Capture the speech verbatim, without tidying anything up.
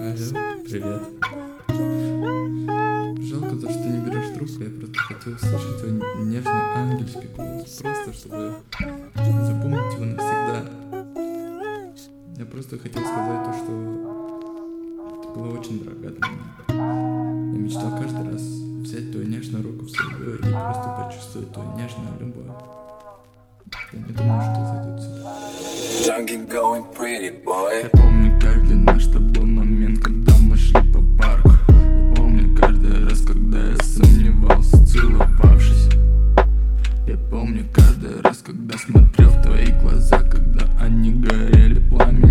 Алло, привет. Жалко то, что ты не берешь трубку, я просто хотел услышать твой нежный ангельский голос, просто чтобы запомнить его навсегда. Я просто хотел сказать то, что ты была очень дорога для меня. Я мечтал каждый раз взять твою нежную руку в свою и просто почувствовать твою нежную любовь. Я не думал, что зайдут. Junkie going pretty boy. Я помню каждый наш с тобой момент, когда мы шли по парку. Я помню каждый раз, когда я сомневался, целовавшись. Я помню каждый раз, когда смотрел в твои глаза, когда они горели пламенем.